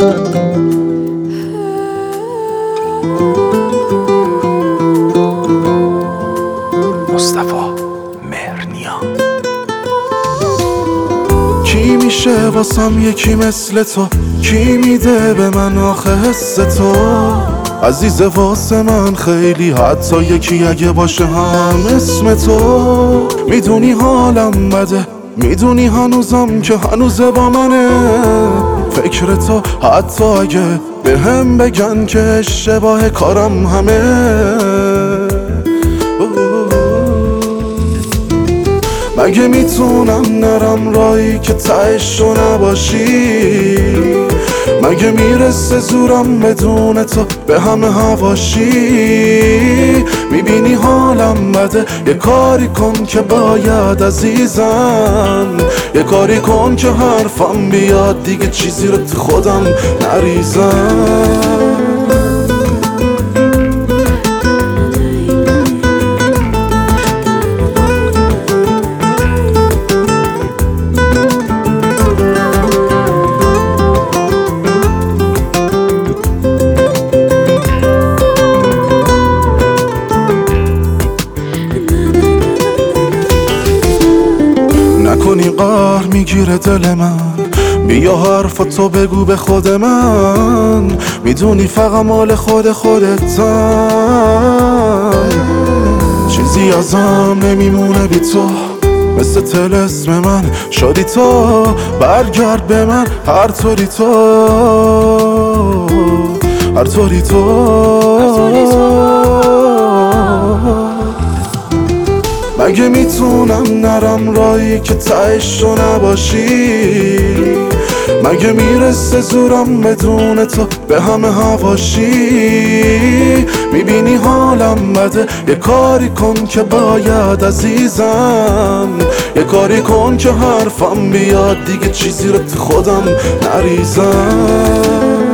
مصطفی مهرنیا. کی میشه واسم یکی مثل تو؟ کی میده به من آخه حس تو؟ عزیز واسه من خیلی، حتی یکی اگه باشه هم اسم تو. میدونی حالم بده، میدونی هنوزم که هنوزه با منه فکر تو، حتی اگه به هم بگن که اشتباه کارم همه. مگه میتونم نرم رایی که تهش رو نباشی؟ مگه میرسه زورم بدون تو به همه هواشی؟ میبینی حالم بده، یه کاری کن که باید عزیزم، یه کاری کن که حرفم بیاد دیگه چیزی رو تو خودم نریزم. نکنی قهر میگیره دل من، بیا حرفاتو بگو به خود من، میدونی فقط مال خودتم. چیزی ازم نمیمونه بی تو، مثل طلسم من شدی تو. برگرد به من هر طوری تو، هر طوری تو. مگه میتونم نرم رایی که تهش رو نباشی؟ مگه میرسه زورم بدون تو به همه هواشی؟ میبینی حالم بده، یه کاری کن که باید عزیزم، یه کاری کن که حرفم بیاد دیگه چیزی رو تو خودم نریزم.